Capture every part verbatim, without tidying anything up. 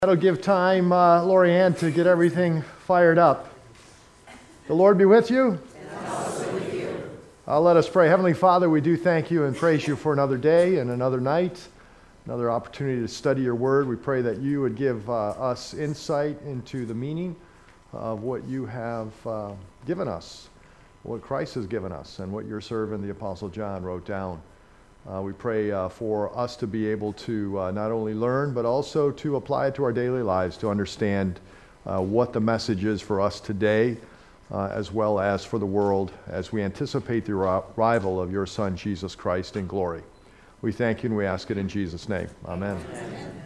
That'll give time, uh, Lori Ann, to get everything fired up. The Lord be with you. And also with you. Uh, let us pray. Heavenly Father, we do thank you and praise you for another day and another night, another opportunity to study your word. We pray that you would give uh, us insight into the meaning of what you have uh, given us, what Christ has given us, and what your servant, the Apostle John, wrote down. Uh, we pray uh, for us to be able to uh, not only learn, but also to apply it to our daily lives, to understand uh, what the message is for us today, uh, as well as for the world, as we anticipate the arrival of your Son, Jesus Christ, in glory. We thank you and we ask it in Jesus' name. Amen. Amen.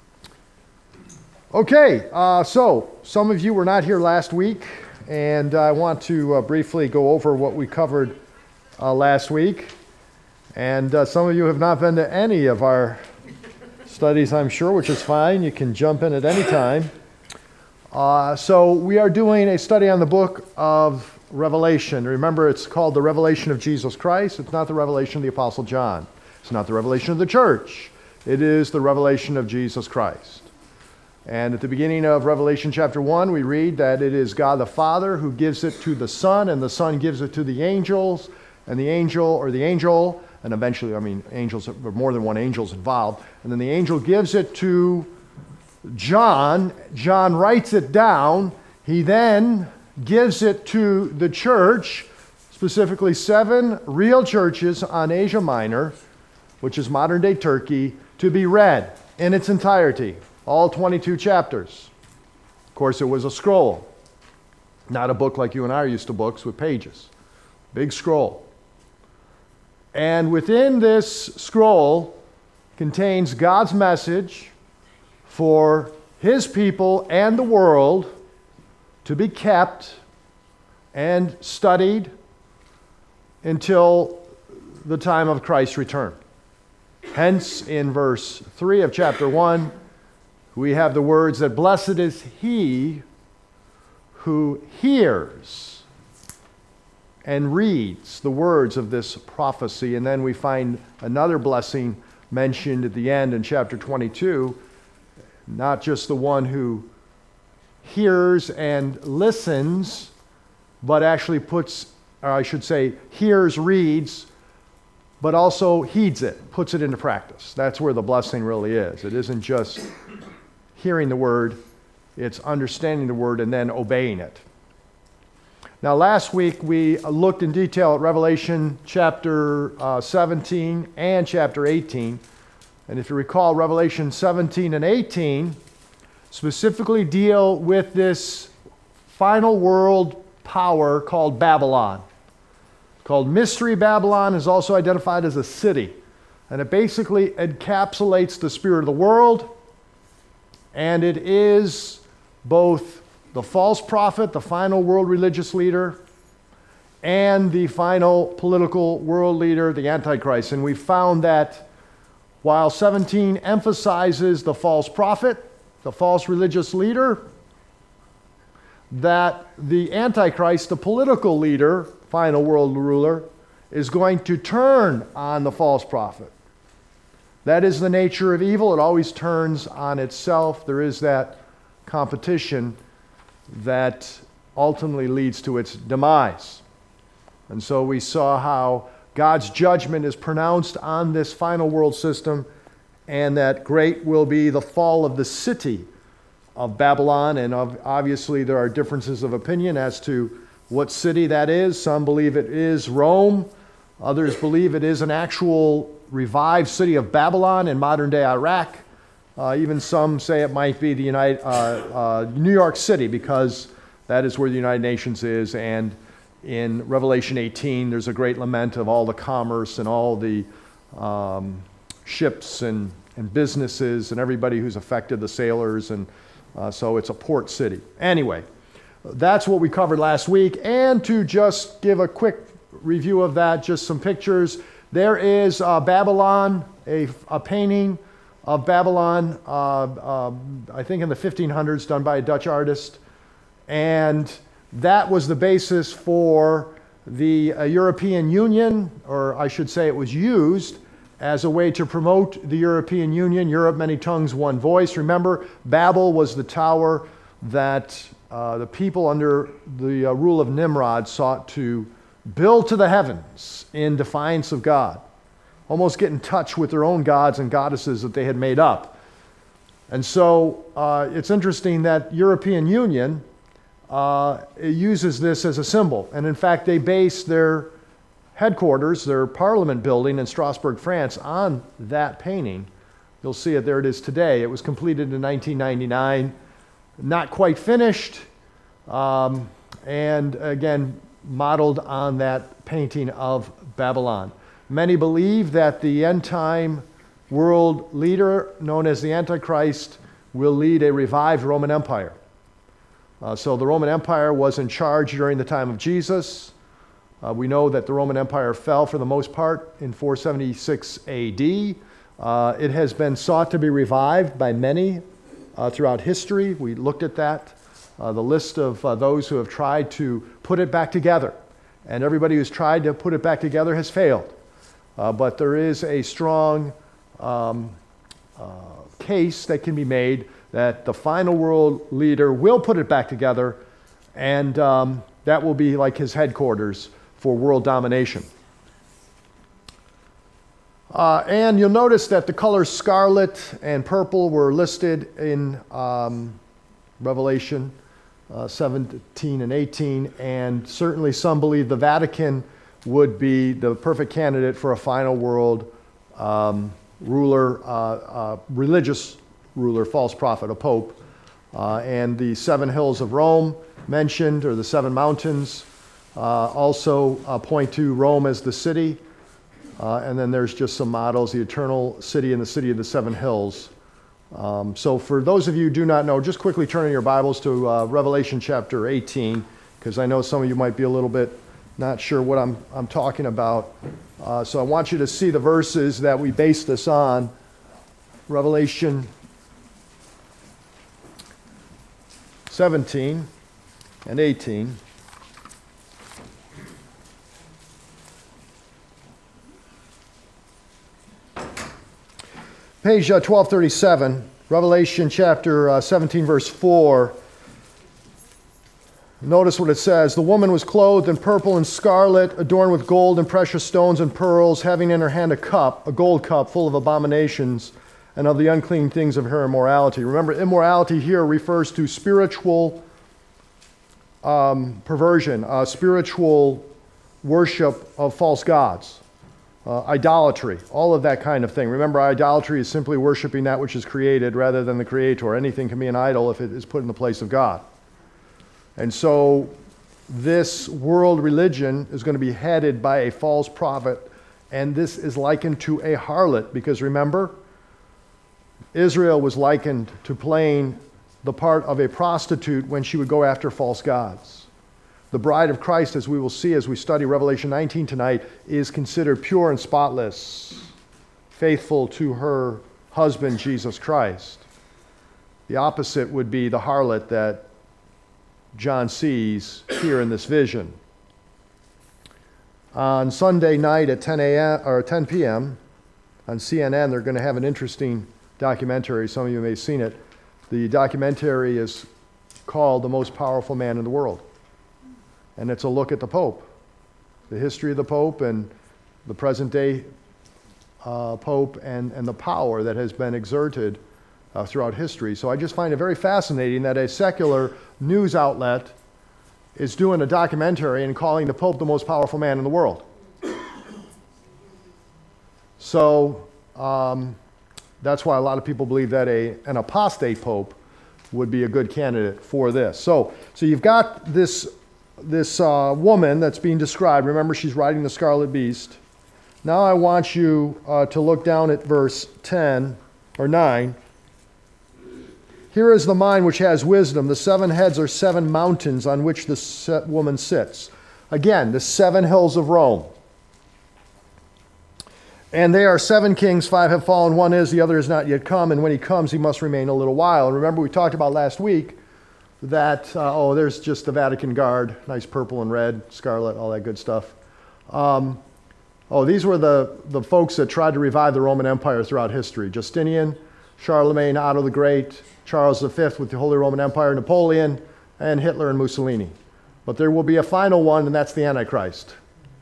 Okay, uh, so some of you were not here last week, and I want to uh, briefly go over what we covered uh, last week. And uh, some of you have not been to any of our studies, I'm sure, which is fine. You can jump in at any time. Uh, so we are doing a study on the book of Revelation. Remember, it's called the Revelation of Jesus Christ. It's not the revelation of the Apostle John. It's not the revelation of the church. It is the revelation of Jesus Christ. And at the beginning of Revelation chapter one, we read that it is God the Father who gives it to the Son, and the Son gives it to the angels, and the angel, or the angel, and eventually, I mean, angels, more than one angel's involved. And then the angel gives it to John. John writes it down. He then gives it to the church, specifically seven real churches on Asia Minor, which is modern-day Turkey, to be read in its entirety, all twenty-two chapters. Of course, it was a scroll, not a book like you and I are used to books with pages. Big scroll. And within this scroll contains God's message for his people and the world to be kept and studied until the time of Christ's return. Hence, in verse three of chapter one, we have the words that blessed is he who hears and reads the words of this prophecy. And then we find another blessing mentioned at the end in chapter twenty-two, not just the one who hears and listens, but actually puts, or I should say, hears, reads, but also heeds it, puts it into practice. That's where the blessing really is. It isn't just hearing the word, it's understanding the word and then obeying it. Now, last week we looked in detail at Revelation chapter uh, seventeen and chapter eighteen. And if you recall, Revelation seventeen and eighteen specifically deal with this final world power called Babylon. Called Mystery Babylon, is also identified as a city. And it basically encapsulates the spirit of the world. And it is both the false prophet, the final world religious leader, and the final political world leader, the Antichrist. And we found that while seventeen emphasizes the false prophet, the false religious leader, that the Antichrist, the political leader, final world ruler, is going to turn on the false prophet. That is the nature of evil. It always turns on itself. There is that competition that ultimately leads to its demise. And so we saw how God's judgment is pronounced on this final world system, and that great will be the fall of the city of Babylon. And obviously there are differences of opinion as to what city that is. Some believe it is Rome. Others believe it is an actual revived city of Babylon in modern-day Iraq. Uh, even some say it might be the United, uh, uh, New York City, because that is where the United Nations is. And in Revelation eighteen, there's a great lament of all the commerce and all the um, ships and, and businesses and everybody who's affected, the sailors. And uh, so it's a port city. Anyway, that's what we covered last week. And to just give a quick review of that, just some pictures. There is uh, Babylon, a, a painting of Babylon, uh, uh, I think in the fifteen hundreds, done by a Dutch artist. And that was the basis for the uh, European Union, or I should say it was used as a way to promote the European Union. Europe, many tongues, one voice. Remember, Babel was the tower that uh, the people under the uh, rule of Nimrod sought to build to the heavens in defiance of God, almost get in touch with their own gods and goddesses that they had made up. And so uh, it's interesting that European Union uh, uses this as a symbol. And in fact, they base their headquarters, their parliament building in Strasbourg, France, on that painting. You'll see it, there it is today. It was completed in nineteen ninety-nine, not quite finished, um, and again, modeled on that painting of Babylon. Many believe that the end-time world leader, known as the Antichrist, will lead a revived Roman Empire. Uh, so the Roman Empire was in charge during the time of Jesus. Uh, we know that the Roman Empire fell for the most part in four seventy-six A D. Uh, it has been sought to be revived by many uh, throughout history. We looked at that, uh, the list of uh, those who have tried to put it back together. And everybody who's tried to put it back together has failed. Uh, but there is a strong um, uh, case that can be made that the final world leader will put it back together, and um, that will be like his headquarters for world domination. Uh, and you'll notice that the colors scarlet and purple were listed in um, Revelation uh, seventeen and eighteen, and certainly some believe the Vatican would be the perfect candidate for a final world um, ruler, uh, uh, religious ruler, false prophet, a pope. Uh, and the seven hills of Rome mentioned, or the seven mountains, uh, also uh, point to Rome as the city. Uh, and then there's just some models, the eternal city and the city of the seven hills. Um, so for those of you who do not know, just quickly turn in your Bibles to uh, Revelation chapter eighteen, because I know some of you might be a little bit not sure what I'm, I'm talking about. Uh, so I want you to see the verses that we base this on. Revelation seventeen and eighteen. Page uh, twelve thirty-seven, Revelation chapter uh, seventeen, verse four. Notice what it says. The woman was clothed in purple and scarlet, adorned with gold and precious stones and pearls, having in her hand a cup, a gold cup full of abominations and of the unclean things of her immorality. Remember, immorality here refers to spiritual um, perversion, uh, spiritual worship of false gods. Uh, idolatry, all of that kind of thing. Remember, idolatry is simply worshiping that which is created rather than the creator. Anything can be an idol if it is put in the place of God. And so this world religion is going to be headed by a false prophet, and this is likened to a harlot, because remember, Israel was likened to playing the part of a prostitute when she would go after false gods. The bride of Christ, as we will see as we study Revelation nineteen tonight, is considered pure and spotless, faithful to her husband, Jesus Christ. The opposite would be the harlot that John sees here in this vision. On Sunday night at ten a.m. or ten p.m. on C N N, they're going to have an interesting documentary. Some of you may have seen it. The documentary is called The Most Powerful Man in the World. And it's a look at the Pope, the history of the Pope and the present day uh, Pope and, and the power that has been exerted uh, throughout history. So I just find it very fascinating that a secular news outlet is doing a documentary and calling the Pope the most powerful man in the world. So um, that's why a lot of people believe that a, an apostate Pope would be a good candidate for this. So, so you've got this this uh, woman that's being described. Remember, she's riding the scarlet beast. Now I want you uh, to look down at verse ten or nine. Here is the mind which has wisdom. The seven heads are seven mountains on which the woman sits. Again, the seven hills of Rome. And they are seven kings, five have fallen, one is, the other is not yet come, and when he comes, he must remain a little while. And remember, we talked about last week that, uh, oh, there's just the Vatican Guard, nice purple and red, scarlet, all that good stuff. Um, Oh, these were the, the folks that tried to revive the Roman Empire throughout history. Justinian, Charlemagne, Otto the Great, Charles the Fifth with the Holy Roman Empire, Napoleon, and Hitler and Mussolini. But there will be a final one, and that's the Antichrist.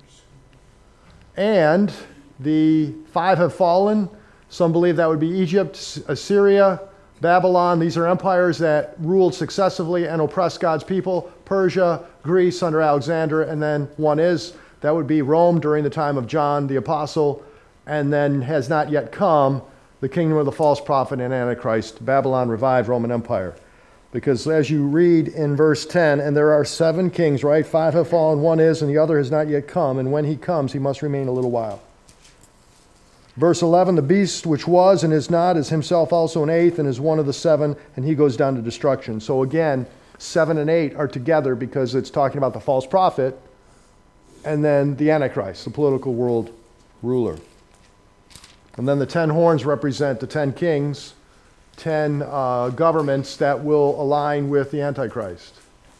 And the five have fallen. Some believe that would be Egypt, Assyria, Babylon. These are empires that ruled successively and oppressed God's people. Persia, Greece under Alexander, and then one is, that would be Rome during the time of John the Apostle, and then has not yet come, the kingdom of the false prophet and Antichrist, Babylon revived Roman Empire. Because as you read in verse ten, and there are seven kings, right? Five have fallen, one is, and the other has not yet come, and when he comes, he must remain a little while. Verse eleven, the beast which was and is not is himself also an eighth, and is one of the seven, and he goes down to destruction. So again, seven and eight are together because it's talking about the false prophet, and then the Antichrist, the political world ruler. And then the ten horns represent the ten kings, ten uh, governments that will align with the Antichrist.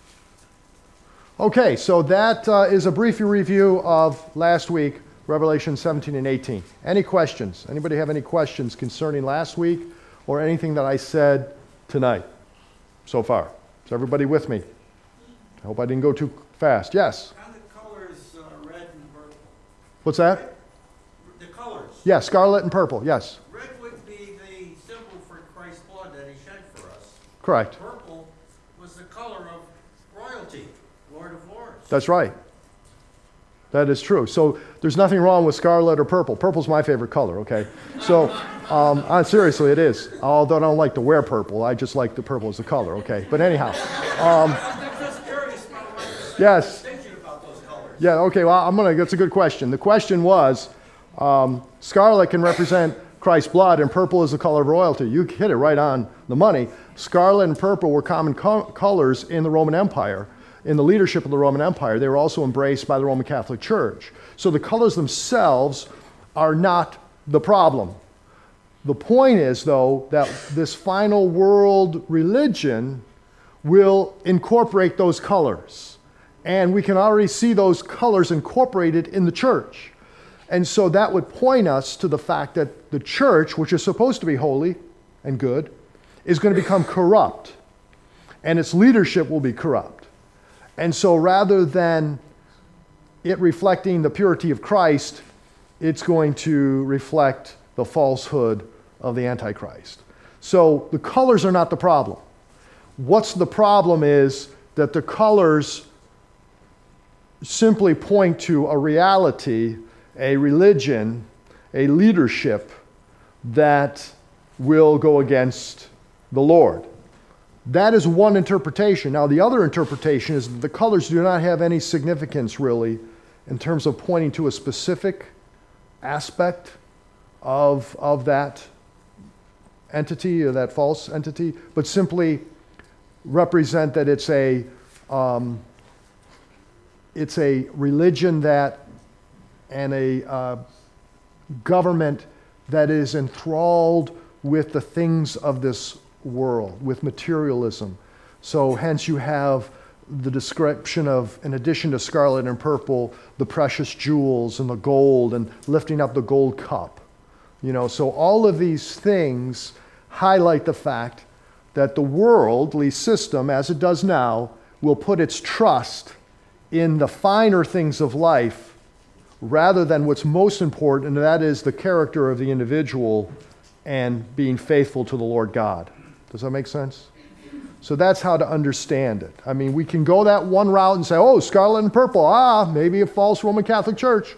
Okay, so that uh, is a brief review of last week, Revelation seventeen and eighteen. Any questions? Anybody have any questions concerning last week or anything that I said tonight so far? Is everybody with me? I hope I didn't go too fast. Yes? How the colors uh, red and purple? What's that? The colors. Yes, scarlet and purple, yes. Red would be the symbol for Christ's blood that he shed for us. Correct. Purple was the color of royalty, Lord of Lords. That's right. That is true. So there's nothing wrong with scarlet or purple. Purple's my favorite color, okay? So um, uh, seriously, it is. Although I don't like to wear purple. I just like the purple as a color, okay? But anyhow. Um, I'm just curious about what yes. distinction about those colors. Yeah, okay, well, I'm gonna, that's a good question. The question was, um, scarlet can represent Christ's blood, and purple is the color of royalty. You hit it right on the money. Scarlet and purple were common co- colors in the Roman Empire. In the leadership of the Roman Empire, they were also embraced by the Roman Catholic Church. So the colors themselves are not the problem. The point is, though, that this final world religion will incorporate those colors. And we can already see those colors incorporated in the church. And so that would point us to the fact that the church, which is supposed to be holy and good, is going to become corrupt. And its leadership will be corrupt. And so rather than it reflecting the purity of Christ, it's going to reflect the falsehood of the Antichrist. So the colors are not the problem. What's the problem is that the colors simply point to a reality, a religion, a leadership that will go against the Lord. That is one interpretation. Now, the other interpretation is that the colors do not have any significance, really, in terms of pointing to a specific aspect of, of that entity or that false entity, but simply represent that it's a, um, it's a religion that and a uh, government that is enthralled with the things of this world, with materialism. So hence you have the description of, in addition to scarlet and purple, the precious jewels and the gold and lifting up the gold cup. You know, so all of these things highlight the fact that the worldly system, as it does now, will put its trust in the finer things of life rather than what's most important, and that is the character of the individual and being faithful to the Lord God. Does that make sense? So that's how to understand it. I mean, we can go that one route and say, oh, scarlet and purple, ah, maybe a false Roman Catholic Church.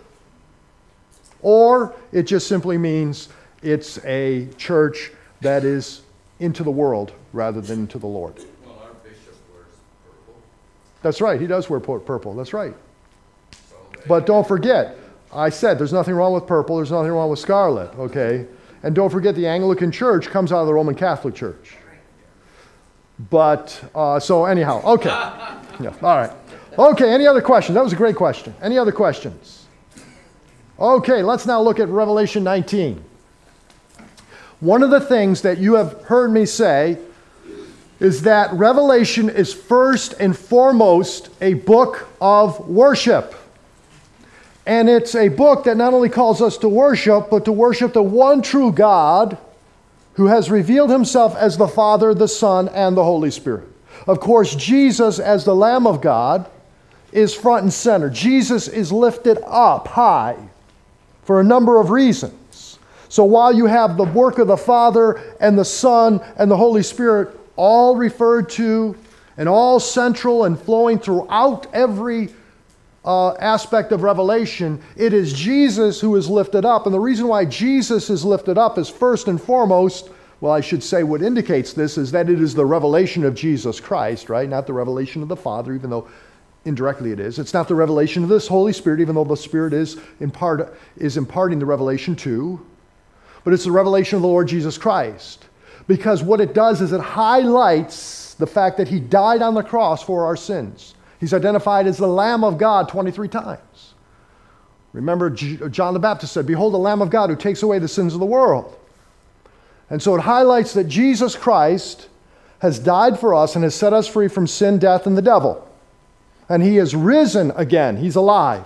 Or it just simply means it's a church that is into the world rather than into the Lord. Well, our bishop wears purple. That's right, he does wear purple, that's right. But don't forget, I said there's nothing wrong with purple, there's nothing wrong with scarlet, okay? And don't forget the Anglican Church comes out of the Roman Catholic Church. But, uh, so anyhow, okay. Yeah, all right. Okay, any other questions? That was a great question. Any other questions? Okay, let's now look at Revelation nineteen. One of the things that you have heard me say is that Revelation is first and foremost a book of worship. And it's a book that not only calls us to worship, but to worship the one true God who has revealed himself as the Father, the Son, and the Holy Spirit. Of course, Jesus as the Lamb of God is front and center. Jesus is lifted up high for a number of reasons. So while you have the work of the Father and the Son and the Holy Spirit all referred to and all central and flowing throughout every uh, aspect of Revelation, it is Jesus who is lifted up. And the reason why Jesus is lifted up is first and foremost, well, I should say what indicates this is that it is the revelation of Jesus Christ, right? Not the revelation of the Father, even though indirectly it is. It's not the revelation of this Holy Spirit, even though the Spirit is, impart, is imparting the revelation too. But it's the revelation of the Lord Jesus Christ. Because what it does is it highlights the fact that he died on the cross for our sins. He's identified as the Lamb of God twenty-three times. Remember, John the Baptist said, "Behold the Lamb of God who takes away the sins of the world." And so it highlights that Jesus Christ has died for us and has set us free from sin, death, and the devil. And he is risen again. He's alive.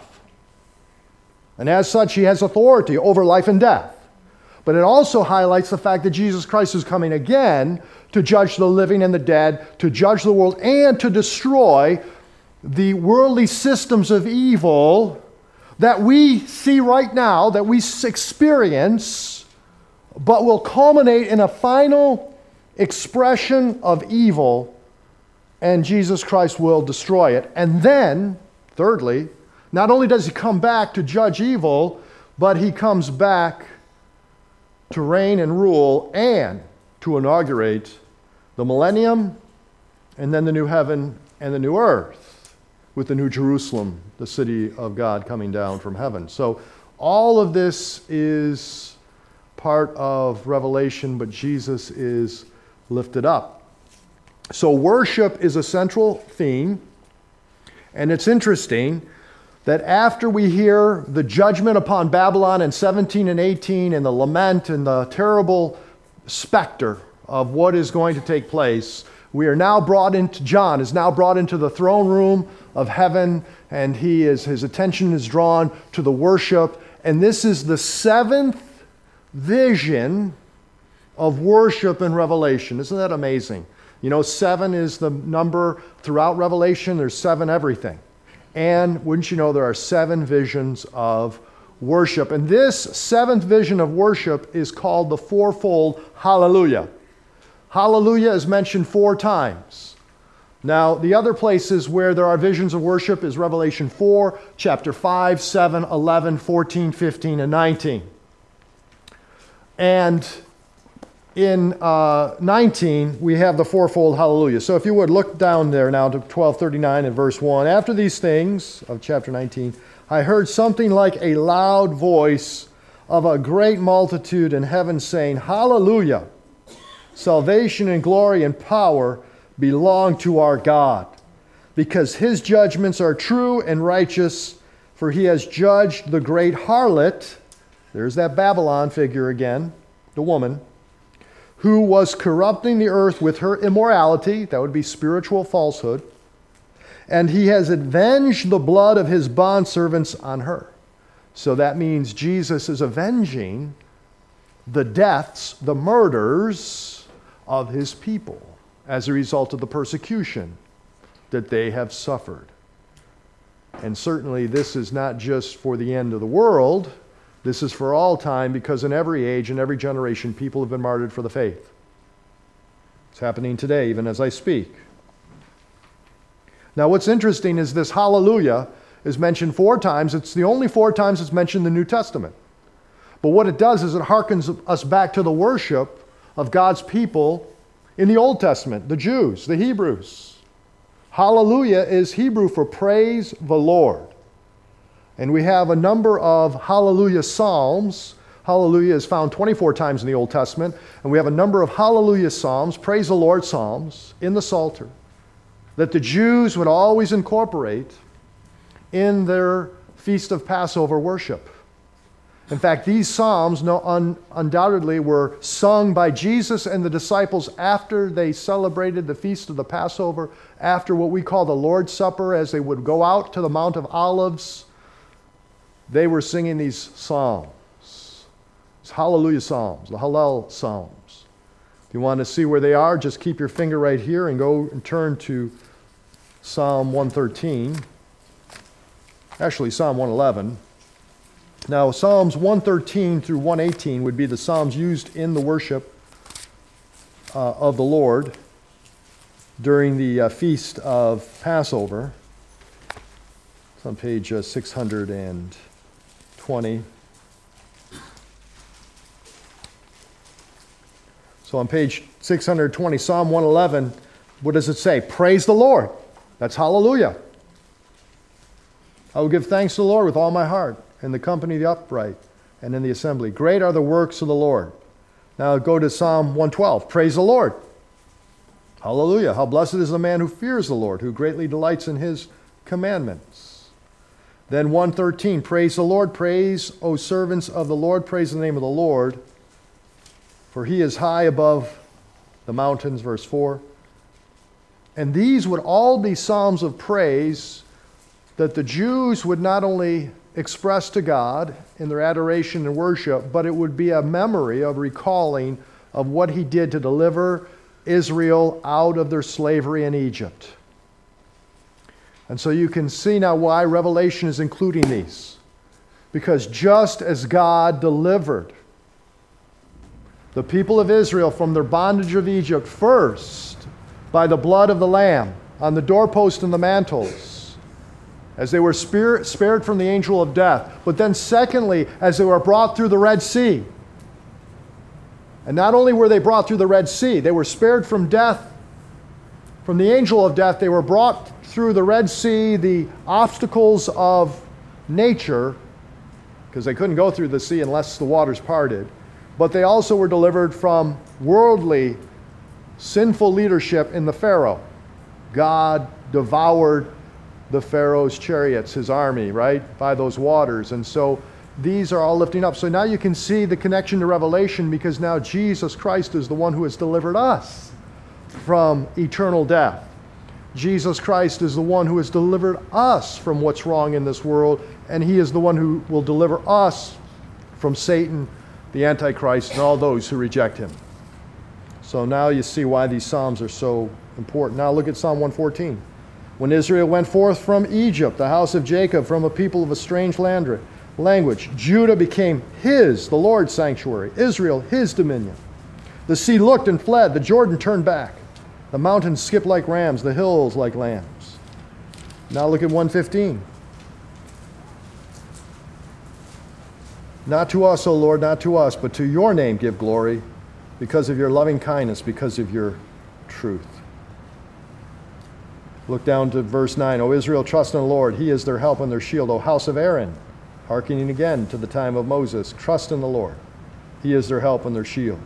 And as such, he has authority over life and death. But it also highlights the fact that Jesus Christ is coming again to judge the living and the dead, to judge the world, and to destroy the worldly systems of evil that we see right now, that we experience, but will culminate in a final expression of evil, and Jesus Christ will destroy it. And then, thirdly, not only does he come back to judge evil, but he comes back to reign and rule and to inaugurate the millennium and then the new heaven and the new earth with the new Jerusalem, the city of God coming down from heaven. So all of this is part of Revelation, but Jesus is lifted up. So worship is a central theme, and it's interesting that after we hear the judgment upon Babylon in seventeen and eighteen and the lament and the terrible specter of what is going to take place, we are now brought into, John is now brought into the throne room of heaven, and he is, his attention is drawn to the worship. And this is the seventh vision of worship in Revelation. Isn't that amazing? You know, seven is the number throughout Revelation. There's seven everything. And wouldn't you know, there are seven visions of worship. And this seventh vision of worship is called the fourfold hallelujah. Hallelujah is mentioned four times. Now, the other places where there are visions of worship is Revelation four, chapter five, seven, eleven, fourteen, fifteen, and nineteen. And in uh, nineteen, we have the fourfold hallelujah. So if you would, look down there now to twelve thirty-nine and verse one. After these things of chapter nineteen, I heard something like a loud voice of a great multitude in heaven saying, Hallelujah! Salvation and glory and power belong to our God, because his judgments are true and righteous, for he has judged the great harlot, there's that Babylon figure again, the woman, who was corrupting the earth with her immorality, that would be spiritual falsehood, and he has avenged the blood of his bondservants on her. So that means Jesus is avenging the deaths, the murders of his people as a result of the persecution that they have suffered. And certainly this is not just for the end of the world. This is for all time, because in every age and every generation, people have been martyred for the faith. It's happening today, even as I speak. Now, what's interesting is this hallelujah is mentioned four times. It's the only four times it's mentioned in the New Testament. But what it does is it harkens us back to the worship of God's people in the Old Testament, the Jews, the Hebrews. Hallelujah is Hebrew for praise the Lord. And we have a number of hallelujah psalms. Hallelujah is found twenty-four times in the Old Testament. And we have a number of hallelujah psalms, praise the Lord psalms, in the Psalter, that the Jews would always incorporate in their Feast of Passover worship. In fact, these psalms no, un, undoubtedly were sung by Jesus and the disciples after they celebrated the Feast of the Passover, after what we call the Lord's Supper, as they would go out to the Mount of Olives they were singing these psalms. It's hallelujah psalms, the Hallel psalms. If you want to see where they are, just keep your finger right here and go and turn to Psalm one thirteen. Actually, Psalm one eleven. Now, Psalms one thirteen through one eighteen would be the psalms used in the worship uh, of the Lord during the uh, feast of Passover. It's on page uh, six hundred twenty. So on page six hundred twenty, Psalm one eleven, what does it say? Praise the Lord. That's hallelujah. I will give thanks to the Lord with all my heart, in the company of the upright, and in the assembly. Great are the works of the Lord. Now go to Psalm one twelve. Praise the Lord. Hallelujah. How blessed is the man who fears the Lord, who greatly delights in his commandments. Then one thirteen. Praise the Lord. Praise, O servants of the Lord. Praise the name of the Lord. For he is high above the mountains. Verse four. And these would all be psalms of praise that the Jews would not only express to God in their adoration and worship, but it would be a memory of recalling of what he did to deliver Israel out of their slavery in Egypt. And so you can see now why Revelation is including these. Because just as God delivered the people of Israel from their bondage of Egypt first by the blood of the Lamb on the doorpost and the mantles, as they were spirit, spared from the angel of death. But then secondly, as they were brought through the Red Sea. And not only were they brought through the Red Sea, they were spared from death, from the angel of death. They were brought through the Red Sea, the obstacles of nature, because they couldn't go through the sea unless the waters parted. But they also were delivered from worldly, sinful leadership in the Pharaoh. God devoured the Pharaoh's chariots, his army, right, by those waters. And so these are all lifting up. So now you can see the connection to Revelation, because now Jesus Christ is the one who has delivered us from eternal death. Jesus Christ is the one who has delivered us from what's wrong in this world, and he is the one who will deliver us from Satan, the Antichrist, and all those who reject him. So now you see why these psalms are so important. Now look at Psalm one fourteen. When Israel went forth from Egypt, the house of Jacob from a people of a strange land, language, Judah became his, the Lord's sanctuary, Israel his dominion. The sea looked and fled, the Jordan turned back. The mountains skipped like rams, the hills like lambs. Now look at one fifteen. Not to us, O Lord, not to us, but to your name give glory, because of your loving kindness, because of your truth. Look down to verse nine. O Israel, trust in the Lord. He is their help and their shield. O house of Aaron, hearkening again to the time of Moses, trust in the Lord. He is their help and their shield.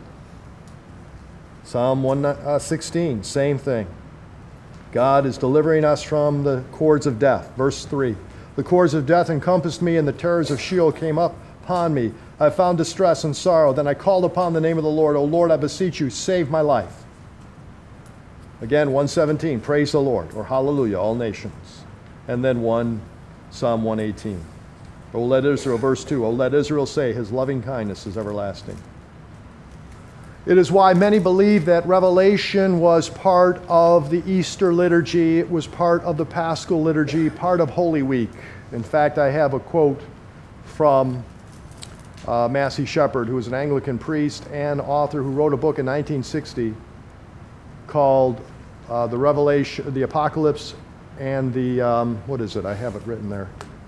Psalm one sixteen, same thing. God is delivering us from the cords of death. Verse three. The cords of death encompassed me, and the terrors of Sheol came up upon me. I found distress and sorrow. Then I called upon the name of the Lord. O Lord, I beseech you, save my life. Again, one seventeen, praise the Lord, or hallelujah, all nations. And then one, Psalm one eighteen. O let Israel, verse two, O let Israel say, his loving kindness is everlasting. It is why many believe that Revelation was part of the Easter liturgy. It was part of the Paschal liturgy, part of Holy Week. In fact, I have a quote from uh, Massey Shepherd, who was an Anglican priest and author who wrote a book in nineteen sixty called uh, the Revelation, the Apocalypse, and the, um, what is it? I have it written there.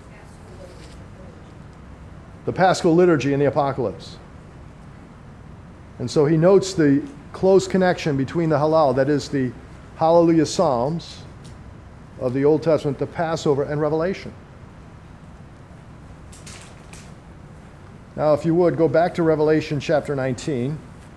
The Paschal Liturgy and the Apocalypse. And so he notes the close connection between the Hallel, that is the Hallelujah Psalms of the Old Testament, the Passover, and Revelation. Now, if you would, go back to Revelation chapter nineteen.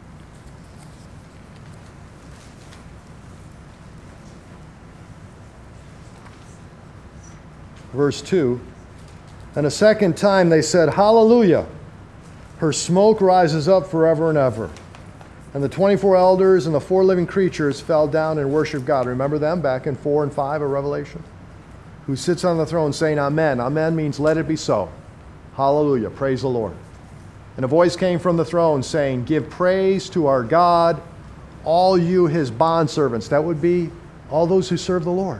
Verse two. And a second time they said, Hallelujah! Her smoke rises up forever and ever. And the twenty-four elders and the four living creatures fell down and worshiped God. Remember them back in four and five of Revelation? Who sits on the throne saying, Amen. Amen means let it be so. Hallelujah. Praise the Lord. And a voice came from the throne saying, give praise to our God, all you his bondservants. That would be all those who serve the Lord.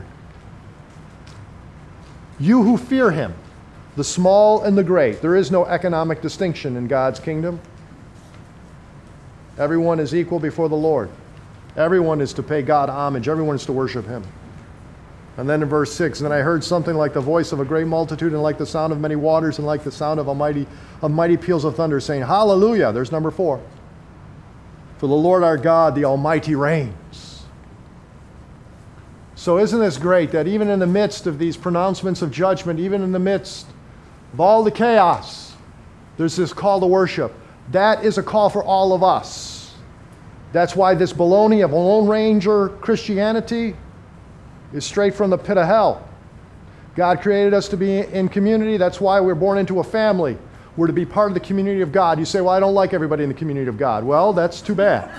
You who fear him, the small and the great. There is no economic distinction in God's kingdom. Everyone is equal before the Lord. Everyone is to pay God homage. Everyone is to worship him. And then in verse six, then I heard something like the voice of a great multitude and like the sound of many waters and like the sound of a mighty, of mighty peals of thunder, saying, hallelujah. There's number four. For the Lord our God, the Almighty reigns. So isn't this great that even in the midst of these pronouncements of judgment, even in the midst of all the chaos, there's this call to worship. That is a call for all of us. That's why this baloney of Lone Ranger Christianity is straight from the pit of hell. God created us to be in community. That's why we're born into a family. We're to be part of the community of God. You say, well, I don't like everybody in the community of God. Well, that's too bad.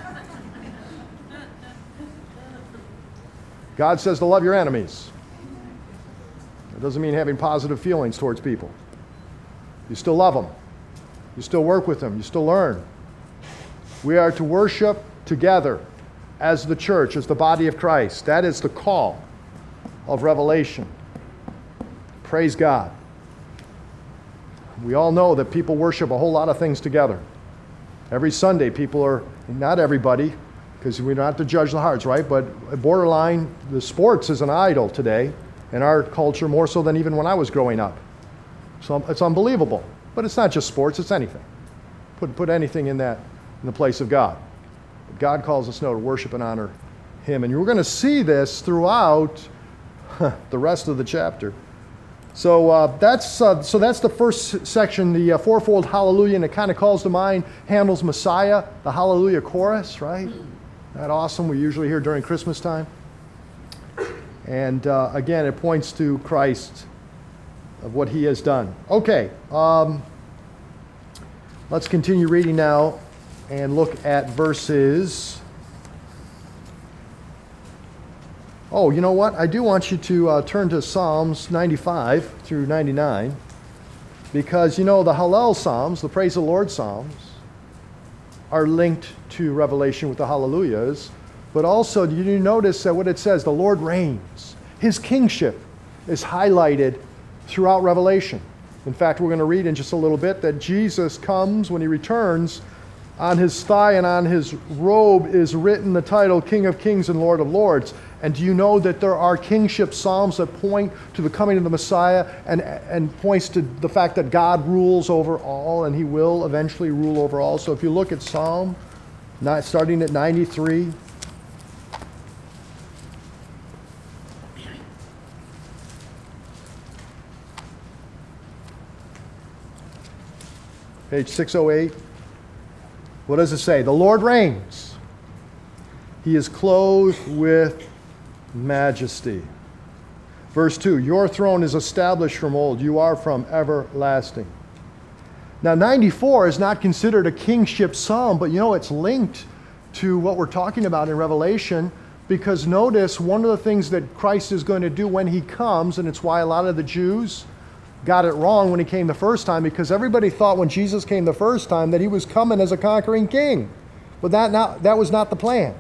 God says to love your enemies. That doesn't mean having positive feelings towards people. You still love them. You still work with them. You still learn. We are to worship together as the church, as the body of Christ. That is the call of Revelation. Praise God. We all know that people worship a whole lot of things together. Every Sunday, people are, not everybody, because we don't have to judge the hearts, right? But borderline, the sports is an idol today in our culture, more so than even when I was growing up. So it's unbelievable. But it's not just sports, it's anything. Put, put anything in that, in the place of God. But God calls us now to worship and honor him. And you're going to see this throughout the rest of the chapter. So uh, that's uh, so that's the first section, the uh, fourfold hallelujah, and it kind of calls to mind Handel's Messiah, the Hallelujah chorus, right? Isn't that awesome? We usually hear during Christmas time. And uh, again, it points to Christ, of what he has done. Okay, um, let's continue reading now and look at verses. Oh, you know what? I do want you to uh, turn to Psalms ninety-five through ninety-nine, because you know the Hallel Psalms, the Praise the Lord Psalms, are linked to Revelation with the Hallelujahs, but also do you notice that what it says, the Lord reigns. His kingship is highlighted throughout Revelation. In fact, we're going to read in just a little bit that Jesus comes when he returns. On his thigh and on his robe is written the title King of Kings and Lord of Lords. And do you know that there are kingship psalms that point to the coming of the Messiah and, and points to the fact that God rules over all and he will eventually rule over all. So if you look at Psalm, not starting at ninety-three, page six oh eight. What does it say? The Lord reigns. He is clothed with majesty. Verse two, your throne is established from old. You are from everlasting. Now, ninety-four is not considered a kingship psalm, but you know, it's linked to what we're talking about in Revelation, because notice one of the things that Christ is going to do when he comes, and it's why a lot of the Jews got it wrong when he came the first time, because everybody thought when Jesus came the first time that he was coming as a conquering king. But that, not, that was not the plan.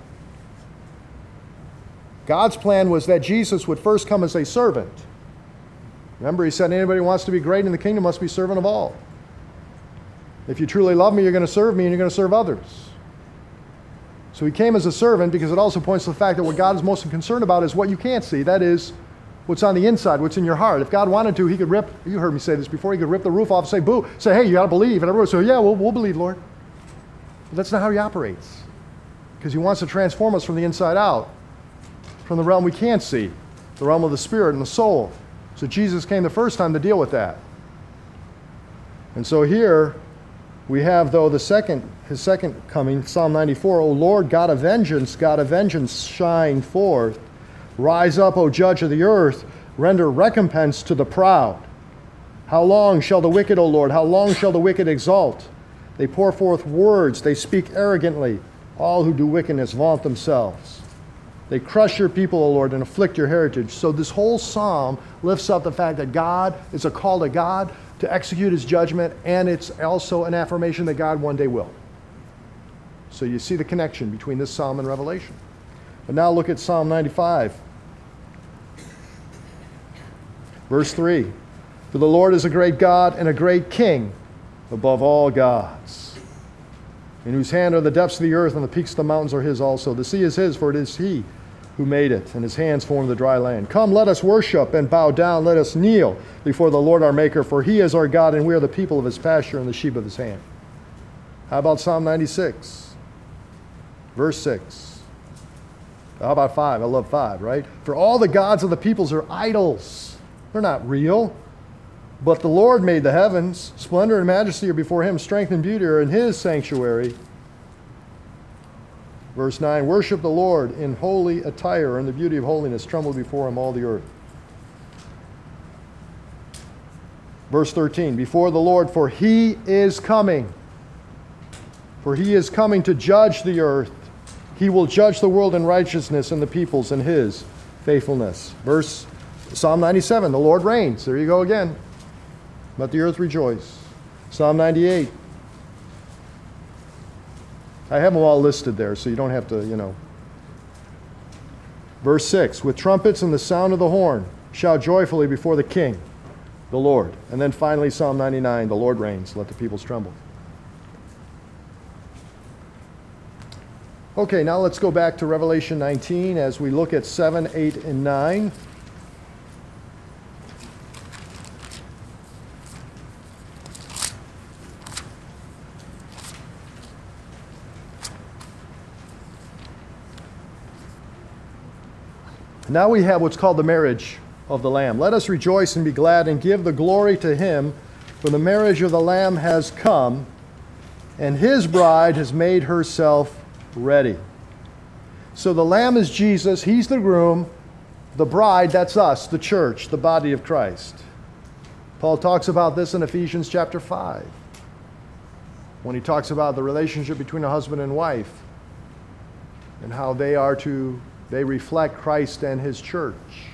God's plan was that Jesus would first come as a servant. Remember, he said, anybody who wants to be great in the kingdom must be servant of all. If you truly love me, you're going to serve me and you're going to serve others. So he came as a servant because it also points to the fact that what God is most concerned about is what you can't see. That is, what's on the inside, what's in your heart. If God wanted to, he could rip, you heard me say this before, he could rip the roof off and say, boo, say, hey, you got to believe. And everyone would say, yeah, we'll, we'll believe, Lord. But that's not how he operates. Because he wants to transform us from the inside out, from the realm we can't see, the realm of the spirit and the soul. So Jesus came the first time to deal with that. And so here we have, though, the second, his second coming, Psalm ninety-four, O Lord, God of vengeance, God of vengeance, shine forth. Rise up, O judge of the earth, render recompense to the proud. How long shall the wicked, O Lord, how long shall the wicked exult? They pour forth words, they speak arrogantly. All who do wickedness vaunt themselves. They crush your people, O Lord, and afflict your heritage. So this whole psalm lifts up the fact that God is a call to God. to execute his judgment, and it's also an affirmation that God one day will. So you see the connection between this psalm and Revelation. But now look at Psalm ninety-five. Verse three. For the Lord is a great God and a great King above all gods, in whose hand are the depths of the earth, and the peaks of the mountains are his also. The sea is his, for it is he who made it, and his hands formed the dry land. Come, let us worship and bow down. Let us kneel before the Lord our Maker, for he is our God, and we are the people of his pasture and the sheep of his hand. How about Psalm ninety-six? Verse six. How about five? I love five, right? For all the gods of the peoples are idols. They're not real. But the Lord made the heavens. Splendor and majesty are before him. Strength and beauty are in his sanctuary. Verse nine, worship the Lord in holy attire, in the beauty of holiness. Tremble before him all the earth. Verse thirteen, before the Lord, for he is coming. For he is coming to judge the earth. He will judge the world in righteousness and the peoples in his faithfulness. Verse Psalm ninety-seven, the Lord reigns. There you go again. Let the earth rejoice. Psalm ninety-eight. I have them all listed there, so you don't have to, you know. Verse six, with trumpets and the sound of the horn, shout joyfully before the King, the Lord. And then finally, Psalm ninety-nine, the Lord reigns. Let the peoples tremble. Okay, now let's go back to Revelation nineteen as we look at seven, eight, and nine. Now we have what's called the marriage of the Lamb. Let us rejoice and be glad and give the glory to him, for the marriage of the Lamb has come, and his bride has made herself ready. So the Lamb is Jesus, he's the groom. The bride, that's us, the church, the body of Christ. Paul talks about this in Ephesians chapter five, when he talks about the relationship between a husband and wife, and how they are to They reflect Christ and his church.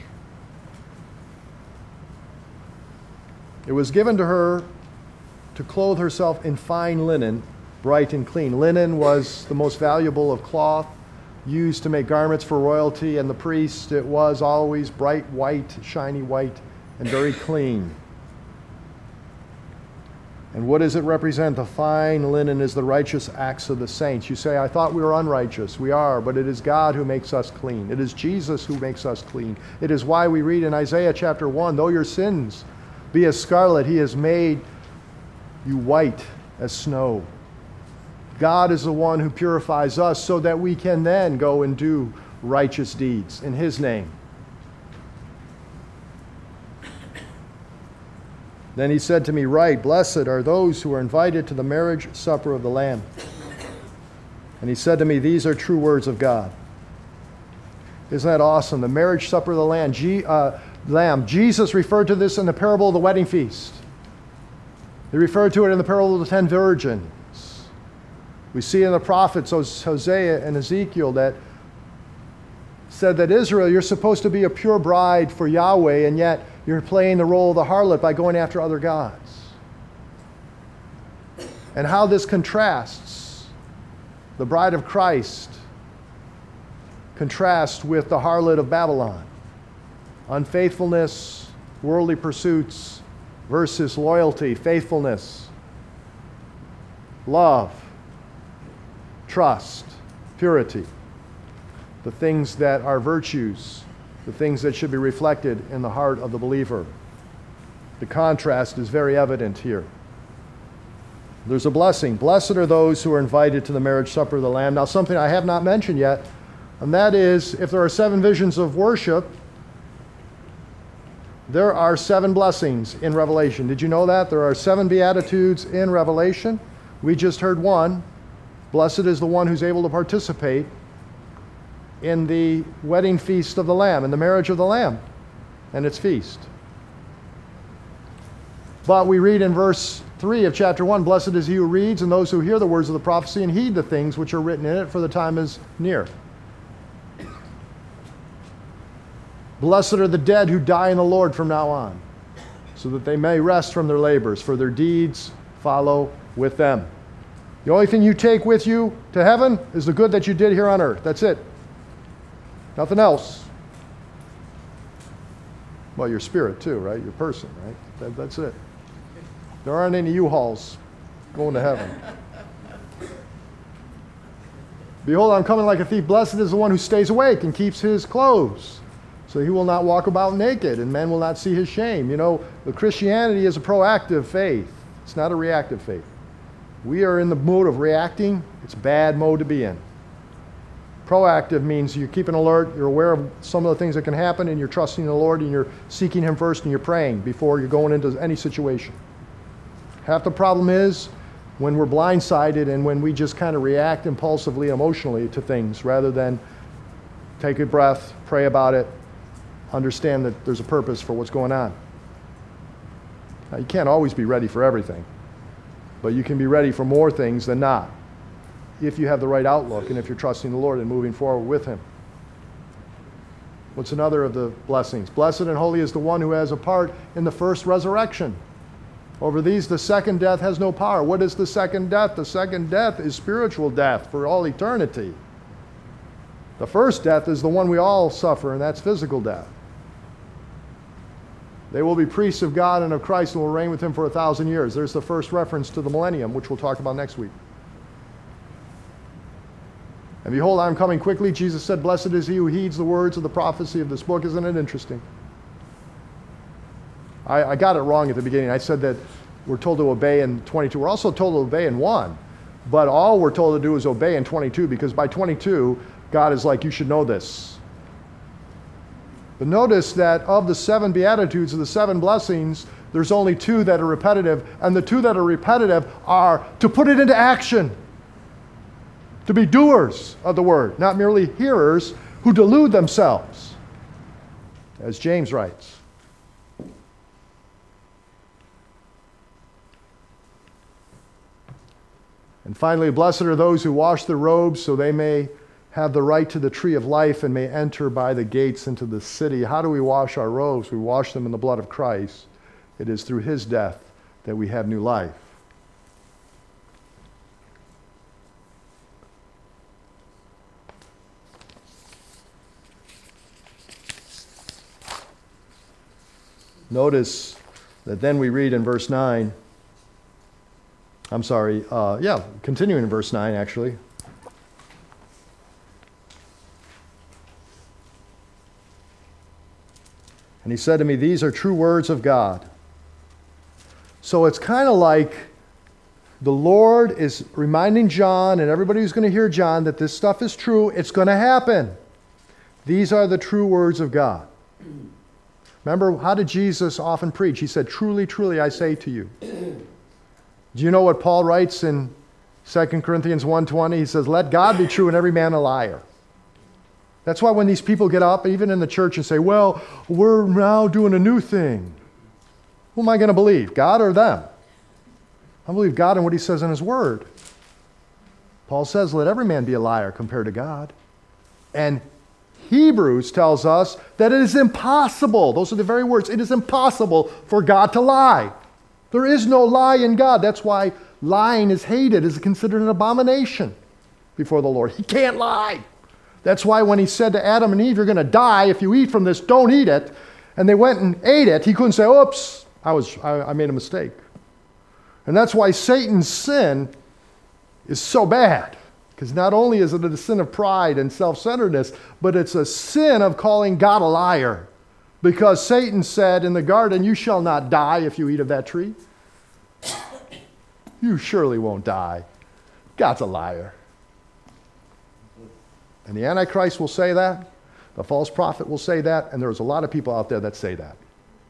It was given to her to clothe herself in fine linen, bright and clean. Linen was the most valuable of cloth, used to make garments for royalty and the priest. It was always bright white, shiny white, and very clean. And what does it represent? The fine linen is the righteous acts of the saints. You say, I thought we were unrighteous. We are, but it is God who makes us clean. It is Jesus who makes us clean. It is why we read in Isaiah chapter one, though your sins be as scarlet, he has made you white as snow. God is the one who purifies us so that we can then go and do righteous deeds in his name. Then he said to me, write, blessed are those who are invited to the marriage supper of the Lamb. And he said to me, these are true words of God. Isn't that awesome? The marriage supper of the Lamb. G, uh, Lamb. Jesus referred to this in the parable of the wedding feast. He referred to it in the parable of the ten virgins. We see in the prophets, Hosea and Ezekiel, that said that Israel, you're supposed to be a pure bride for Yahweh, and yet you're playing the role of the harlot by going after other gods. And how this contrasts, the bride of Christ contrasts with the harlot of Babylon. Unfaithfulness, worldly pursuits versus loyalty, faithfulness, love, trust, purity. The things that are virtues, the things that should be reflected in the heart of the believer. The contrast is very evident here. There's a blessing. Blessed are those who are invited to the marriage supper of the Lamb. Now, something I have not mentioned yet, and that is, if there are seven visions of worship, there are seven blessings in Revelation. Did you know that? There are seven beatitudes in Revelation. We just heard one. Blessed is the one who's able to participate in the wedding feast of the Lamb, in the marriage of the Lamb and its feast. But we read in verse three of chapter one, blessed is he who reads and those who hear the words of the prophecy and heed the things which are written in it, for the time is near. Blessed are the dead who die in the Lord from now on. so that they may rest from their labors, for their deeds follow with them. The only thing you take with you to heaven is the good that you did here on earth. That's it. Nothing else. Well, your spirit too, right? Your person, right? That, that's it. There aren't any U-Hauls going to heaven. Behold, I'm coming like a thief. Blessed is the one who stays awake and keeps his clothes, so he will not walk about naked, and men will not see his shame. You know, the Christianity is a proactive faith. It's not a reactive faith. We are in the mode of reacting. It's a bad mode to be in. Proactive means you keep an alert, you're aware of some of the things that can happen, and you're trusting the Lord, and you're seeking Him first, and you're praying before you're going into any situation. Half the problem is when we're blindsided and when we just kind of react impulsively, emotionally to things, rather than take a breath, pray about it, understand that there's a purpose for what's going on. Now, you can't always be ready for everything, but you can be ready for more things than not, if you have the right outlook and if you're trusting the Lord and moving forward with Him. What's another of the blessings? Blessed and holy is the one who has a part in the first resurrection. Over these, the second death has no power. What is the second death? The second death is spiritual death for all eternity. The first death is the one we all suffer, and that's physical death. They will be priests of God and of Christ and will reign with Him for a thousand years. There's the first reference to the millennium, which we'll talk about next week. And behold, I am coming quickly. Jesus said, blessed is he who heeds the words of the prophecy of this book. Isn't it interesting? I, I got it wrong at the beginning. I said that we're told to obey in twenty-two. We're also told to obey in one. But all we're told to do is obey in twenty-two, because by twenty-two, God is like, you should know this. But notice that of the seven Beatitudes, of the seven blessings, there's only two that are repetitive. And the two that are repetitive are to put it into action. To be doers of the word, not merely hearers who delude themselves, as James writes. And finally, blessed are those who wash their robes so they may have the right to the tree of life and may enter by the gates into the city. How do we wash our robes? We wash them in the blood of Christ. It is through His death that we have new life. Notice that then we read in verse nine, I'm sorry, uh, yeah, continuing in verse nine actually. And he said to me, these are true words of God. So it's kind of like the Lord is reminding John and everybody who's going to hear John that this stuff is true. It's going to happen. These are the true words of God. Remember, how did Jesus often preach? He said, truly, truly, I say to you. Do you know what Paul writes in Second Corinthians one twenty? He says, let God be true and every man a liar. That's why when these people get up, even in the church, and say, well, we're now doing a new thing. Who am I going to believe, God or them? I believe God and what He says in His Word. Paul says, let every man be a liar compared to God. And Hebrews tells us that it is impossible, those are the very words, it is impossible for God to lie. There is no lie in God. That's why lying is hated, is considered an abomination before the Lord. He can't lie. That's why when He said to Adam and Eve, you're going to die if you eat from this, don't eat it, and they went and ate it, He couldn't say, oops, I, was, I, I made a mistake. And that's why Satan's sin is so bad. Because not only is it a sin of pride and self-centeredness, but it's a sin of calling God a liar. Because Satan said in the garden, you shall not die if you eat of that tree. You surely won't die. God's a liar. And the Antichrist will say that. The false prophet will say that. And there's a lot of people out there that say that.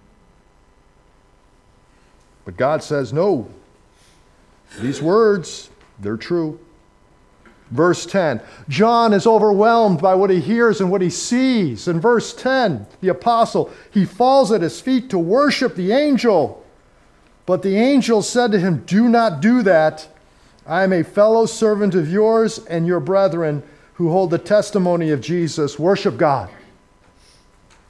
But God says, no. These words, they're true. Verse ten, John is overwhelmed by what he hears and what he sees. In verse ten, the apostle, he falls at his feet to worship the angel. But the angel said to him, do not do that. I am a fellow servant of yours and your brethren who hold the testimony of Jesus. Worship God.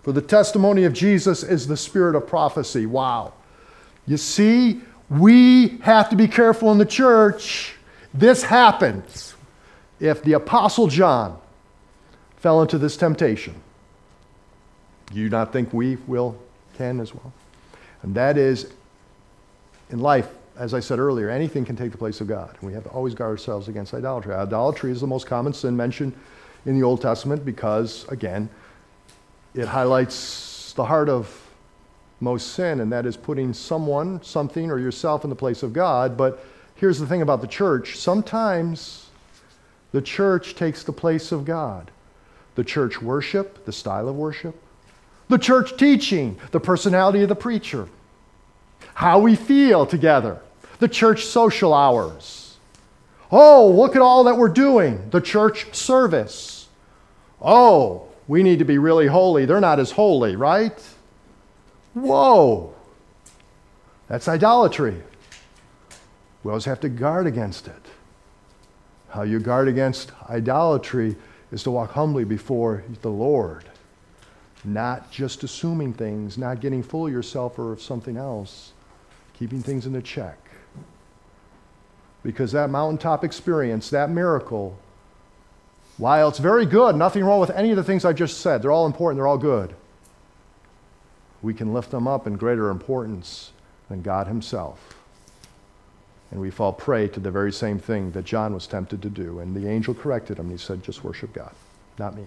For the testimony of Jesus is the spirit of prophecy. Wow. You see, we have to be careful in the church. This happens if the Apostle John fell into this temptation. Do you not think we will, can as well? And that is, in life, as I said earlier, anything can take the place of God. We have to always guard ourselves against idolatry. Idolatry is the most common sin mentioned in the Old Testament because, again, it highlights the heart of most sin, and that is putting someone, something, or yourself in the place of God. But here's the thing about the church. Sometimes the church takes the place of God. The church worship, the style of worship. The church teaching, the personality of the preacher. How we feel together. The church social hours. Oh, look at all that we're doing. The church service. Oh, we need to be really holy. They're not as holy, right? Whoa. That's idolatry. We always have to guard against it. How you guard against idolatry is to walk humbly before the Lord. Not just assuming things, not getting full of yourself or of something else. Keeping things in the check. Because that mountaintop experience, that miracle, while it's very good, nothing wrong with any of the things I just said, they're all important, they're all good. We can lift them up in greater importance than God himself. And we fall prey to the very same thing that John was tempted to do. And the angel corrected him. He said, just worship God, not me.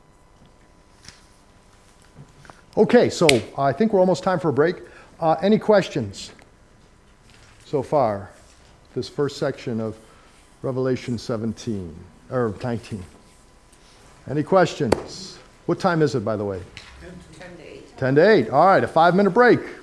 Okay, so I think we're almost time for a break. Uh, any questions so far? This first section of Revelation seventeen, or nineteen. Any questions? What time is it, by the way? ten to eight. ten to eight. All right, a five-minute break.